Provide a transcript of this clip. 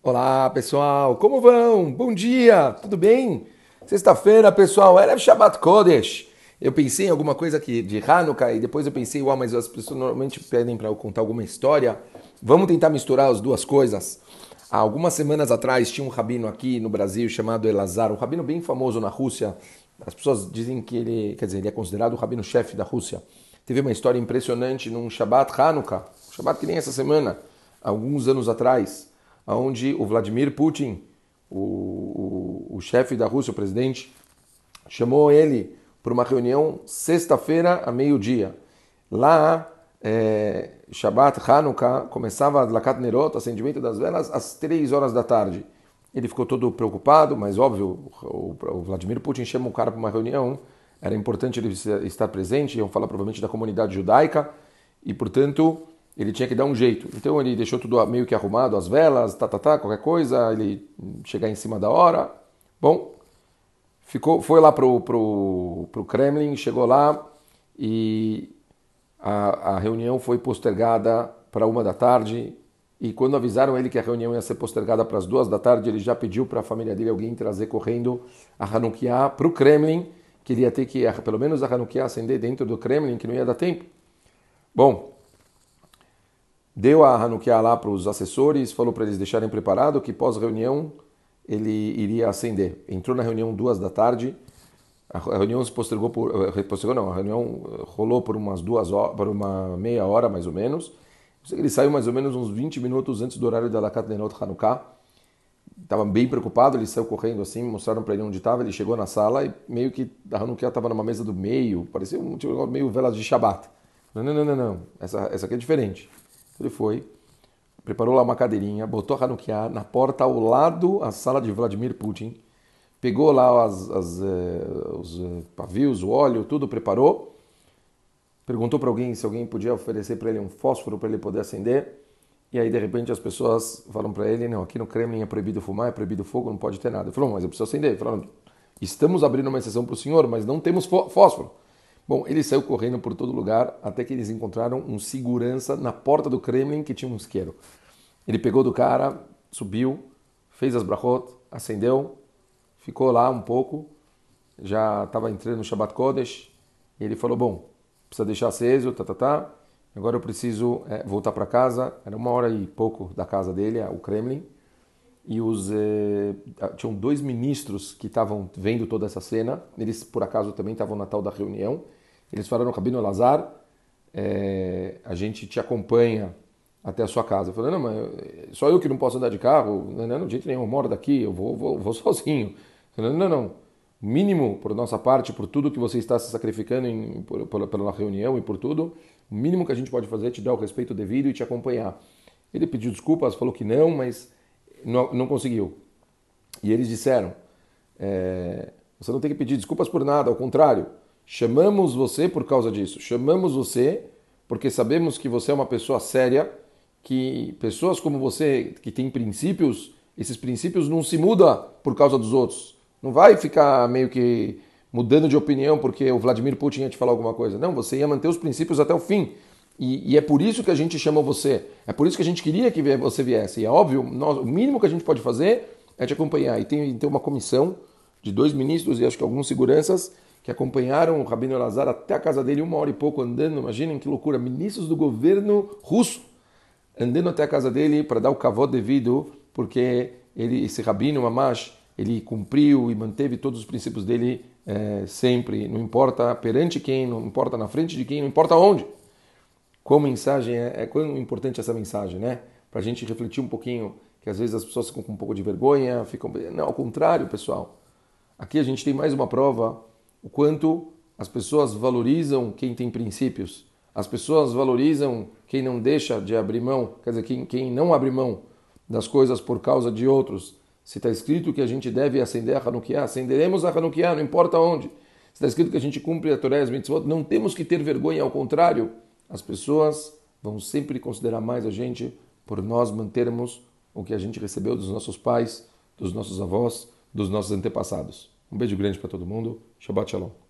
Olá, pessoal, como vão? Bom dia, tudo bem? Sexta-feira, pessoal, era Shabbat Kodesh. Eu pensei em alguma coisa aqui de Hanukkah e depois eu pensei, uau, mas as pessoas normalmente pedem para eu contar alguma história. Vamos tentar misturar as duas coisas. Há algumas semanas atrás tinha um rabino aqui no Brasil chamado Elazar, um rabino bem famoso na Rússia. As pessoas dizem que ele, quer dizer, ele é considerado o rabino-chefe da Rússia. Teve uma história impressionante num Shabbat Hanukkah, um Shabbat que nem essa semana, alguns anos atrás, onde o Vladimir Putin, o chefe da Rússia, o presidente, chamou ele para uma reunião sexta-feira a meio-dia. Lá, Shabbat, Hanukkah, começava a Adlakat Nerot, acendimento das velas, às 3 horas da tarde. Ele ficou todo preocupado, mas óbvio, o Vladimir Putin chama o cara para uma reunião, era importante ele estar presente, iam falar provavelmente da comunidade judaica, e portanto ele tinha que dar um jeito. Então ele deixou tudo meio que arrumado, as velas, qualquer coisa, ele chegar em cima da hora. Bom, foi lá pro Kremlin, chegou lá e a reunião foi postergada para 1 da tarde. E quando avisaram ele que a reunião ia ser postergada para as 2 da tarde, ele já pediu para a família dele alguém trazer correndo a Hanukkah para o Kremlin, que ele ia ter que, pelo menos a Hanukkah acender dentro do Kremlin, que não ia dar tempo. Bom, deu a Hanukkah lá para os assessores, falou para eles deixarem preparado que pós-reunião ele iria acender. Entrou na reunião 2 da tarde, a reunião se postergou a reunião rolou por umas 2 horas, por uma meia hora mais ou menos. Ele saiu mais ou menos uns 20 minutos antes do horário da Adlakat Nerot Hanukkah. Estava bem preocupado, ele saiu correndo assim, mostraram para ele onde estava, ele chegou na sala e meio que a Hanukkah estava numa mesa do meio, parecia meio velas de Shabbat. Não, essa aqui é diferente. Ele foi, preparou lá uma cadeirinha, botou a Hanukkah na porta ao lado da sala de Vladimir Putin, pegou lá os pavios, o óleo, tudo preparou, perguntou para alguém se alguém podia oferecer para ele um fósforo para ele poder acender, e aí de repente as pessoas falam para ele, não, aqui no Kremlin é proibido fumar, é proibido fogo, não pode ter nada. Ele falou, mas eu preciso acender. Ele falou, estamos abrindo uma exceção para o senhor, mas não temos fósforo. Bom, ele saiu correndo por todo lugar até que eles encontraram um segurança na porta do Kremlin que tinha um isqueiro. Ele pegou do cara, subiu, fez as brachot, acendeu, ficou lá um pouco, já estava entrando no Shabbat Kodesh, e ele falou, bom, precisa deixar aceso, agora eu preciso voltar para casa. Era 1 hora e pouco da casa dele, o Kremlin, e tinham 2 ministros que estavam vendo toda essa cena, eles por acaso também estavam na tal da reunião. Eles falaram, Rabino Elazar, a gente te acompanha até a sua casa. Eu falei, não, mas só eu que não posso andar de carro? Não, de jeito nenhum, eu moro daqui, eu vou sozinho. Eu falei, não. O mínimo, por nossa parte, por tudo que você está se sacrificando pela reunião e por tudo, o mínimo que a gente pode fazer é te dar o respeito devido e te acompanhar. Ele pediu desculpas, falou que não, mas não conseguiu. E eles disseram, você não tem que pedir desculpas por nada, ao contrário, chamamos você por causa disso, chamamos você porque sabemos que você é uma pessoa séria, que pessoas como você, que têm princípios, esses princípios não se mudam por causa dos outros. Não vai ficar meio que mudando de opinião porque o Vladimir Putin ia te falar alguma coisa. Não, você ia manter os princípios até o fim. E é por isso que a gente chama você. É por isso que a gente queria que você viesse. E é óbvio, o mínimo que a gente pode fazer é te acompanhar. E tem uma comissão de 2 ministros e acho que alguns seguranças que acompanharam o Rabino Elazar até a casa dele 1 hora e pouco andando. Imaginem que loucura. Ministros do governo russo andando até a casa dele para dar o kavod devido, porque esse Rabino Mamash, ele cumpriu e manteve todos os princípios dele sempre. Não importa perante quem, não importa na frente de quem, não importa onde. Qual mensagem quão importante essa mensagem, né? Para a gente refletir um pouquinho, que às vezes as pessoas ficam com um pouco de vergonha, não, ao contrário, pessoal. Aqui a gente tem mais uma prova, o quanto as pessoas valorizam quem tem princípios. As pessoas valorizam quem não deixa de abrir mão, quer dizer, quem não abre mão das coisas por causa de outros. Se está escrito que a gente deve acender a Hanukkah, acenderemos a Hanukkah, não importa onde. Se está escrito que a gente cumpre a Torá e as mitzvot, não temos que ter vergonha, ao contrário. As pessoas vão sempre considerar mais a gente por nós mantermos o que a gente recebeu dos nossos pais, dos nossos avós, dos nossos antepassados. Um beijo grande para todo mundo. Shabbat Shalom.